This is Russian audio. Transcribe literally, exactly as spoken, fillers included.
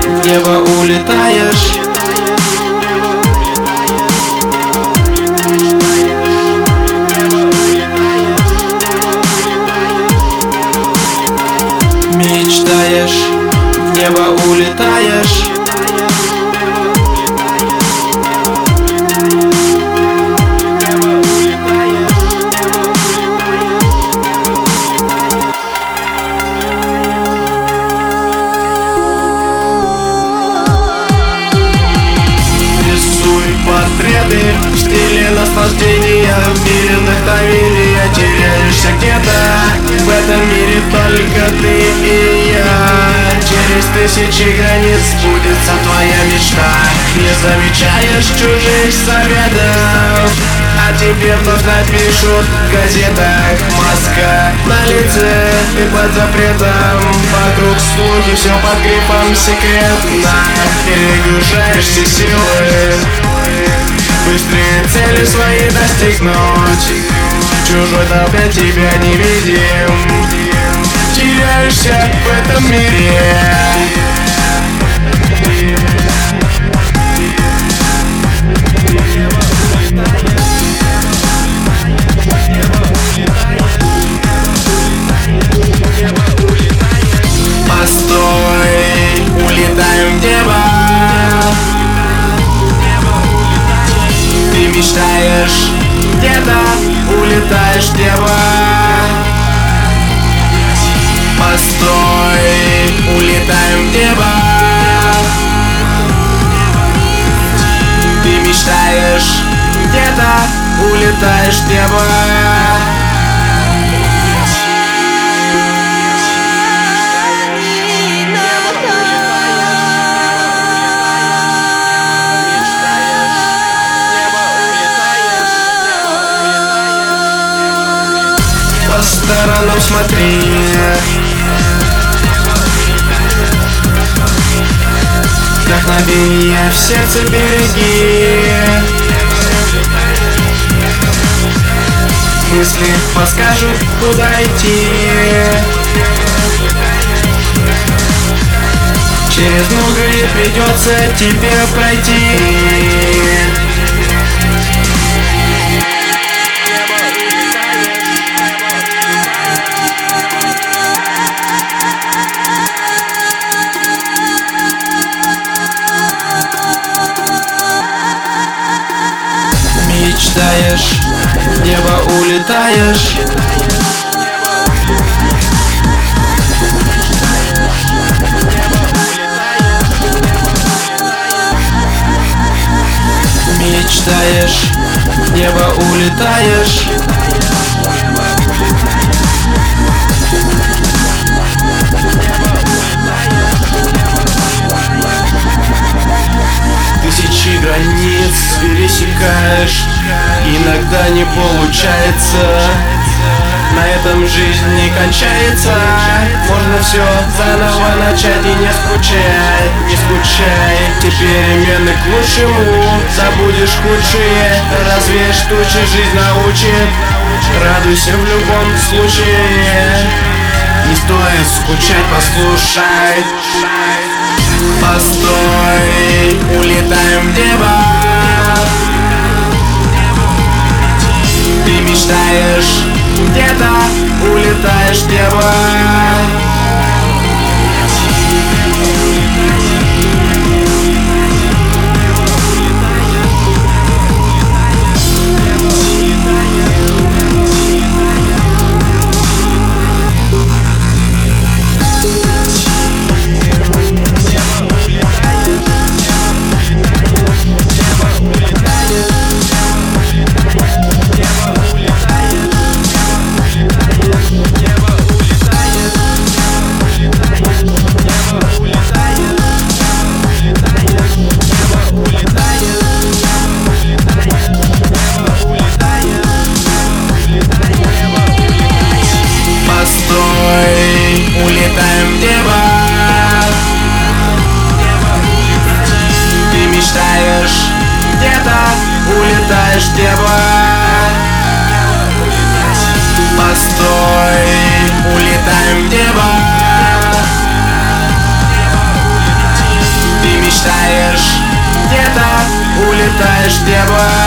в небо улетаешь. Мечтаешь, в небо улетаешь. Портреты в стиле наслаждения, в мире вдохновения. Теряешься где-то, в этом мире только ты и я. Через тысячи границ сбудется твоя мечта. Не замечаешь чужих советов, а тебе вновь напишут в газетах. Маска на лице и под запретом, вокруг слухи, все под грифом секретно. Перегружаешь все силы, быстрее цели свои достигнуть. Чужой толпе тебя не видим, теряешься в этом мире. Постой, улетаем в небо. Ты мечтаешь, где-то улетаешь в небо. Постой, улетаем в небо. Ты мечтаешь, где-то улетаешь в небо. По сторонам смотри, вдохновение в сердце береги. Мысли подскажут, куда идти. Через многое придется тебе пройти. Мечтаешь, в небо улетаешь. Мечтаешь, в небо улетаешь. Тысячи границ пересекаешь, иногда не получается. На этом жизнь не кончается. Можно все заново начать и не скучай, не скучай. Те перемены к лучшему, забудешь худшие. Развеешь тучи, жизнь научит. Радуйся в любом случае. Не стоит скучать, послушай. Постой, улетаем в небо. Ты мечтаешь, где-то улетаешь в небо. небо.